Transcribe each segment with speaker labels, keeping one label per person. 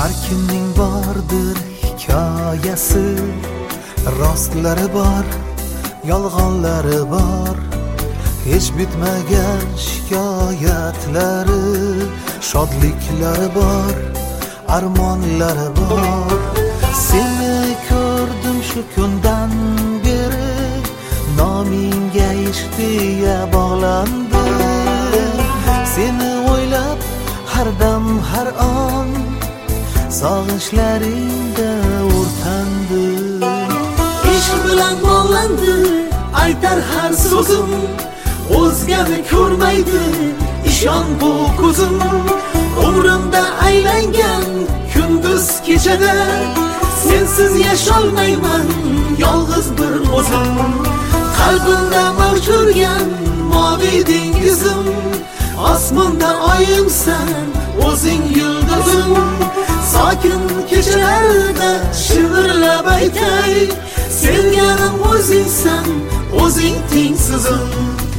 Speaker 1: Har kimning bordir hikoyasi, rostlari bor, yolg'onlari bor. Hech bitmagan shikoyatlari, shodliklari bor, armonlari bor. Seni ko'rdim shu kundan beri, nomingga ishq deya bog'landim. Seni o'ylab har dam har on, sog'inchlaringda o'rtandim.
Speaker 2: Ishq bilan bog'landi aytar har so'zim, o'zgani ko'rmaydi ishon bu ko'zim. Umrimda aylangan kunduz kechada, sensiz yasholmayman yolg'iz bir o'zim. Qalbimda mavjurgan moviy dengizim, osmonda oyimsan o'zing yulduzim. Sokin kechalarda shivirlab aytay, sevganim o'zingsan, o'zing tengsizim.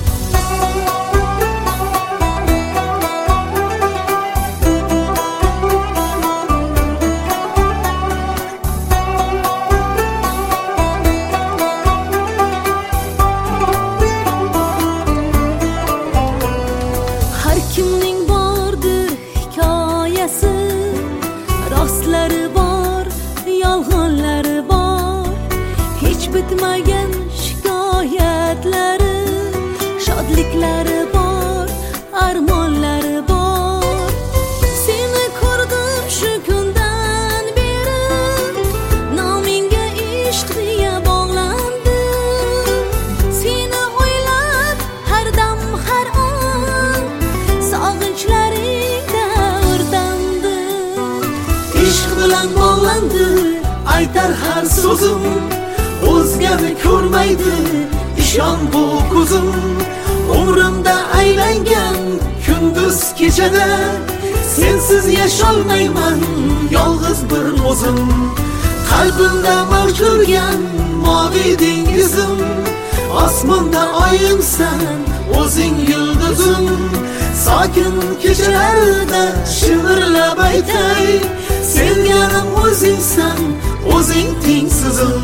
Speaker 3: Har kimning bordir hikoyasi, rostlari bor, yolg'onlari bor. Hech bitmagan shikoyatlari, shodliklari bor, armonlari bor. Seni ko'rdim shu kundan beri, nomingga ishq deya bog'landim. Seni o'ylab har dam har on, sog'inchlaringda o'rtandim.
Speaker 2: Ishq bilan bog'landi aytar har so'zim, o'zgani ko'rmaydi ishon bu ko'zim. Umrimda aylangan kunduz kechada, sensiz yasholmayman yolg'iz bir o'zim. Qalbimda mavjurgan moviy dengizim, osmonda oyimsan o'zing yulduzim. Sokin kechalarda shivirlab aytay, sevganim o'zingsan, o'zing tengsizim.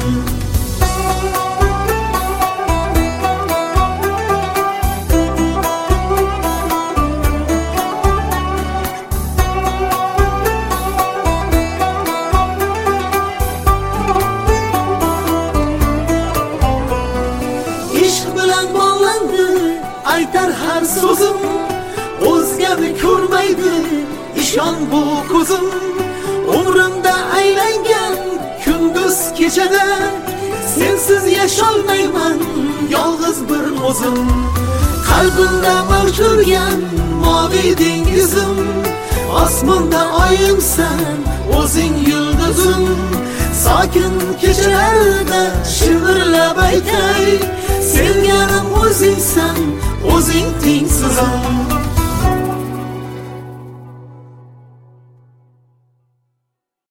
Speaker 2: Ishq bilan bog'landi aytar har so'zim, o'zgani ko'rmaydi ishon bu ko'zim. Umrimda aylangan kunduz kechada, sensiz yasholmayman yolg'iz bir o'zim. Qalbimda mavjurgan moviy dengizim, osmonda oyimsan o'zing yulduzim. Sokin kechalarda shivirlab aytay, sevganim o'zingsan, o'zing tengsizim.